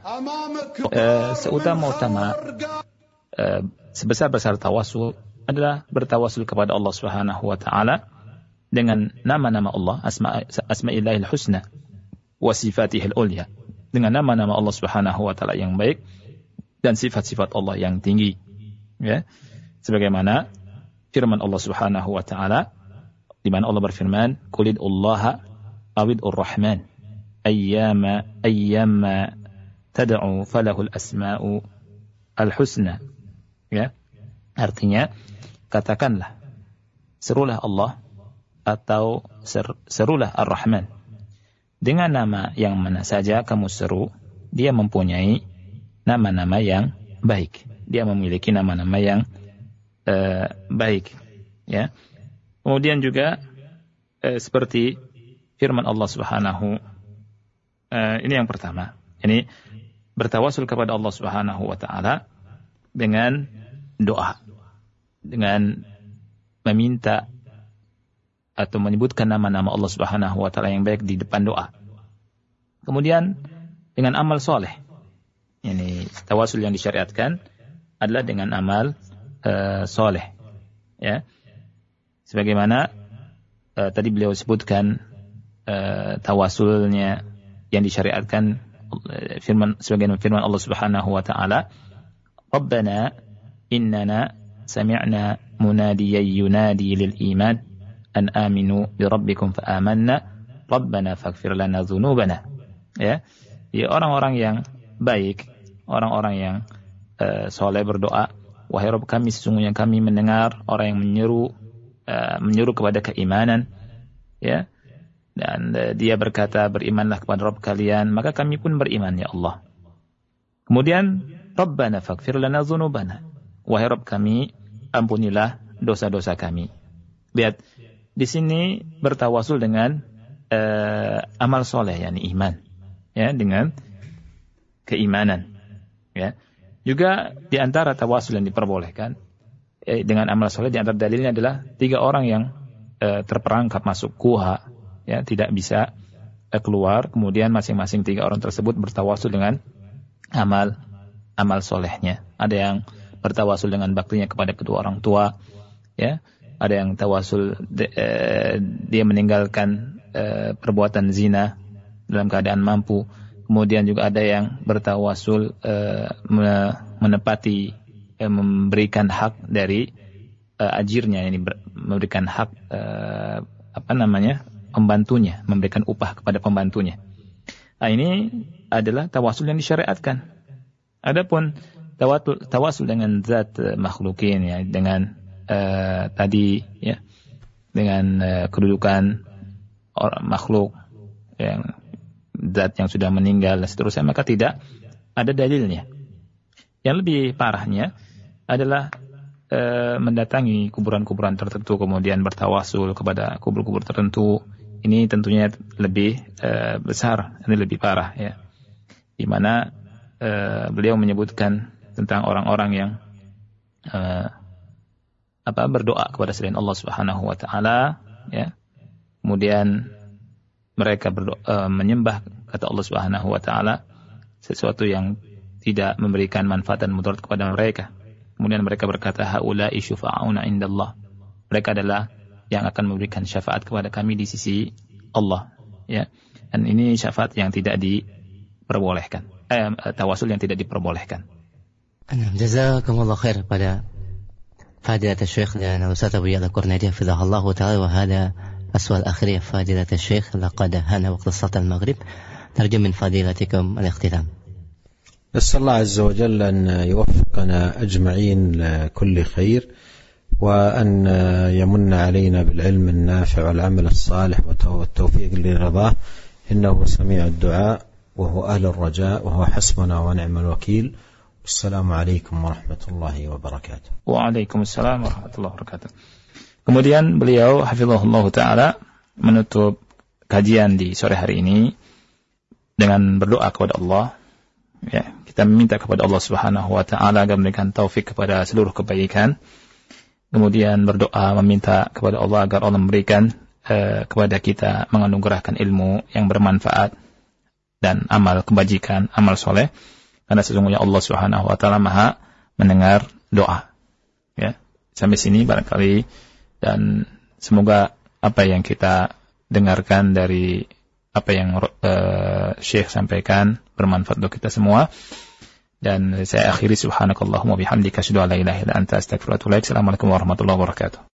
eh, seutama-utama eh, sebesar-besar tawassul adalah bertawassul kepada Allah Subhanahu wa taala dengan nama-nama Allah, asma asma'illahil husna wa sifatihil ulya, dengan nama-nama Allah Subhanahu wa taala yang baik dan sifat-sifat Allah yang tinggi, ya. Sebagaimana firman Allah Subhanahu wa taala di mana Allah berfirman, "Qulidullaha awidur rahman ayyama ayyama tad'u falahul asma'u al-husna." Ya. Artinya, katakanlah, serulah Allah atau ser, serulah Ar-Rahman. Dengan nama yang mana saja kamu seru, dia mempunyai nama-nama yang baik. Dia memiliki nama-nama yang uh, baik. Ya. Kemudian juga uh, seperti firman Allah Subhanahu, uh, ini yang pertama. Ini bertawasul kepada Allah Subhanahu wa taala dengan doa, dengan meminta atau menyebutkan nama-nama Allah Subhanahu wa taala yang baik di depan doa. Kemudian dengan amal soleh. Ini tawasul yang disyariatkan adalah dengan amal uh, soleh. Ya. Sebagaimana uh, tadi beliau sebutkan uh, tawasulnya yang disyariatkan uh, firman sebagaimana firman Allah Subhanahu wa taala, "Rabbana innana sami'na munadiyan yunadi lil iman an aminu bi rabbikum fa amanna rabbana faghfir lana dzunubana." Ya, ya, orang-orang yang baik, orang-orang yang uh, soleh berdoa, "Wahai Rabb kami, sesungguhnya kami mendengar orang yang menyeru uh, menyeru kepada keimanan." Ya. Dan uh, dia berkata, "Berimanlah kepada Rabb kalian," maka kami pun beriman, ya Allah. Kemudian, "Rabbana faghfir lana dzunubana." Wahai Rabb kami, ampunilah dosa-dosa kami. Lihat, di sini bertawasul dengan uh, amal soleh, yakni iman, ya, dengan keimanan, ya. Juga di antara tawasul yang diperbolehkan eh, dengan amal soleh, di antara dalilnya adalah tiga orang yang eh, terperangkap masuk kuha, ya, tidak bisa eh, keluar, kemudian masing-masing tiga orang tersebut bertawasul dengan amal amal solehnya. Ada yang bertawasul dengan baktinya kepada kedua orang tua, ya. Ada yang tawasul de, eh, dia meninggalkan eh, perbuatan zina dalam keadaan mampu. Kemudian juga ada yang bertawasul eh, menepati, eh, memberikan hak dari eh, ajirnya, ini ber, memberikan hak eh, apa namanya, pembantunya, memberikan upah kepada pembantunya. Nah, ini adalah tawasul yang disyariatkan. Adapun tawasul, tawasul dengan zat eh, makhlukin, ya, dengan Uh, tadi, ya, dengan uh, kedudukan orang makhluk yang zat yang sudah meninggal dan seterusnya, maka tidak ada dalilnya. Yang lebih parahnya adalah uh, mendatangi kuburan-kuburan tertentu kemudian bertawasul kepada kubur-kubur tertentu. Ini tentunya lebih uh, besar, ini lebih parah, ya. Di mana uh, beliau menyebutkan tentang orang-orang yang uh, apa berdoa kepada selain Allah Subhanahu wa taala, ya. Kemudian mereka berdoa, uh, menyembah, kata Allah Subhanahu wa taala, sesuatu yang tidak memberikan manfaat dan mudarat kepada mereka. Kemudian mereka berkata, "Haula'i syufa'auna indallah." Mereka adalah yang akan memberikan syafaat kepada kami di sisi Allah, ya. Dan ini syafaat yang tidak diperbolehkan. Eh, tawasul yang tidak diperbolehkan. Jazakumullah khair pada فضيلة الشيخ لنا الأستاذ أبو يعلى القرنيدي حفظه الله تعالى. وهذا السؤال الأخير فضيلة الشيخ، لقد هان وقت صلاة المغرب، نرجو من فضيلتكم الاختتام. نسأل الله عز وجل أن يوفقنا أجمعين لكل خير، وأن يمن علينا بالعلم النافع والعمل الصالح والتوفيق لرضاه، إنه سميع الدعاء وهو أهل الرجاء وهو حسبنا ونعم الوكيل. السلام عليكم ورحمة الله وبركاته. Waalaikumsalam warahmatullahi wabarakatuh. Kemudian beliau hafizahullah ta'ala menutup kajian di sore hari ini dengan berdoa kepada Allah. Ya, kita meminta kepada Allah Subhanahu wa taala agar memberikan taufik kepada seluruh kebaikan. Kemudian berdoa meminta kepada Allah agar Allah memberikan uh, kepada kita menganugerahkan ilmu yang bermanfaat dan amal kebajikan, amal soleh. Karena sesungguhnya Allah Subhanahu wa taala Maha mendengar doa. Ya, sampai sini barangkali, dan semoga apa yang kita dengarkan dari apa yang uh, Syekh sampaikan bermanfaat untuk kita semua. Dan saya akhiri subhanakallahumma bihamdika asyhadu an la ilaha illa anta astaghfiruka wa atubu ilaik. Assalamualaikum warahmatullahi wabarakatuh.